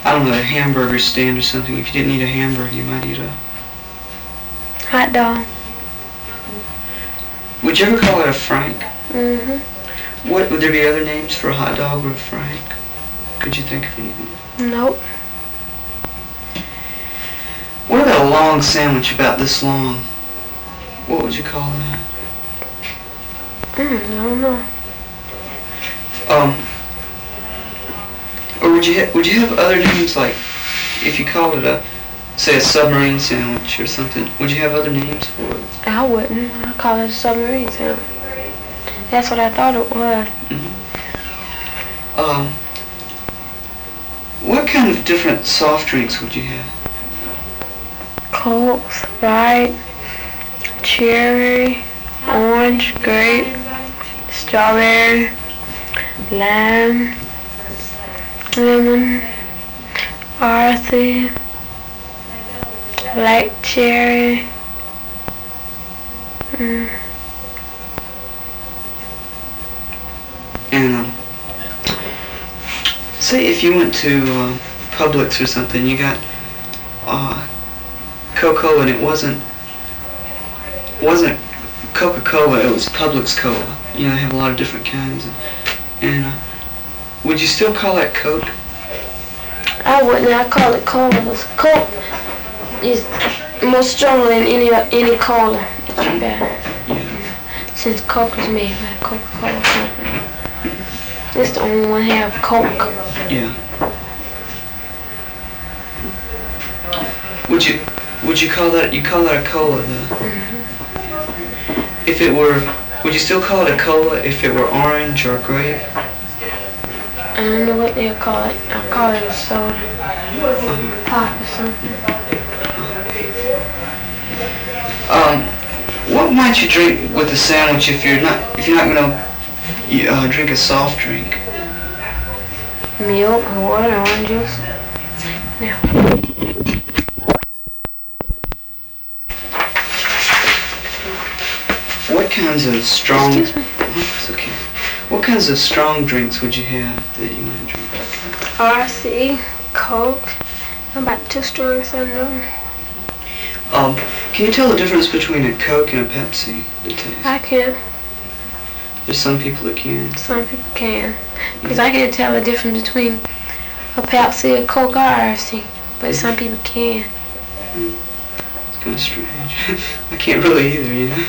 I don't know, a hamburger stand or something. If you didn't eat a hamburger, you might eat a... Hot dog. Would you ever call it a frank? Mm-hmm. What, would there be other names for a hot dog or a frank? Could you think of anything? Nope. What about a long sandwich about this long? What would you call that? I don't know. Or would you have other names, like if you called it say a submarine sandwich or something? Would you have other names for it? I wouldn't. I'd call it a submarine sandwich. That's what I thought it was. Mm-hmm. What kind of different soft drinks would you have? Coke, Sprite, cherry, orange, grape, strawberry, lime, lemon, RC, black cherry. And say if you went to Publix or something, you got Coca-Cola, and it wasn't Coca-Cola, it was Publix Cola. You know, they have a lot of different kinds. And would you still call that Coke? I wouldn't. I call it cola. Coke is more stronger than any cola. It's better. Yeah. Since Coke is made by Coca-Cola Company. It's the only one have Coke. Yeah. Would you call that a cola though? Mm-hmm. If it were, would you still call it a cola if it were orange or grape? I don't know what they'll call it. I'll call it a soda. Pop or something. What might you drink with a sandwich if you're not gonna drink a soft drink? Milk, water, orange juice. Now. What kinds of strong... Excuse me. It's okay. What kinds of strong drinks would you have that you might drink? RC, Coke. About 2 strongest I know. Can you tell the difference between a Coke and a Pepsi? The taste? I can. There's some people that can. Some people can. Because I can't tell the difference between a Pepsi, a Coke, or RC. But some people can. It's kind of strange. I can't really either, you know?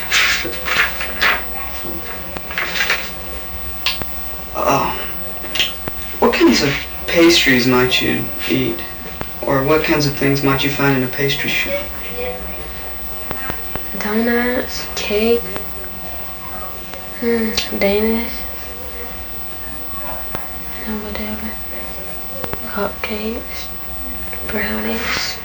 What kinds of pastries might you eat? Or what kinds of things might you find in a pastry shop? Donuts, cake, Danish, and whatever. Cupcakes, brownies.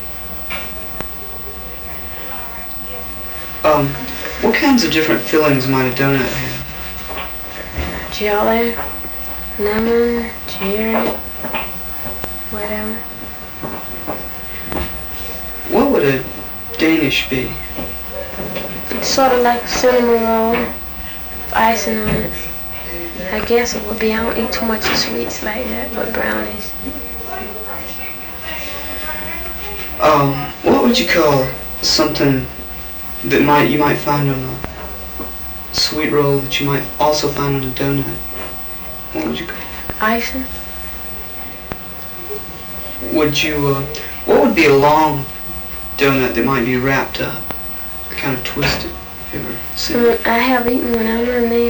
What kinds of different fillings might a donut have? Jelly, lemon, cherry, whatever. What would a Danish be? It's sort of like a cinnamon roll with icing on it. I guess it would be. I don't eat too much of sweets like that, but brownies. What would you call something that you might find on a sweet roll that you might also find on a donut? What would you call it? Icing. What would be a long donut that might be wrapped up, kind of twisted? Have you ever seen it? I have eaten one. I don't know the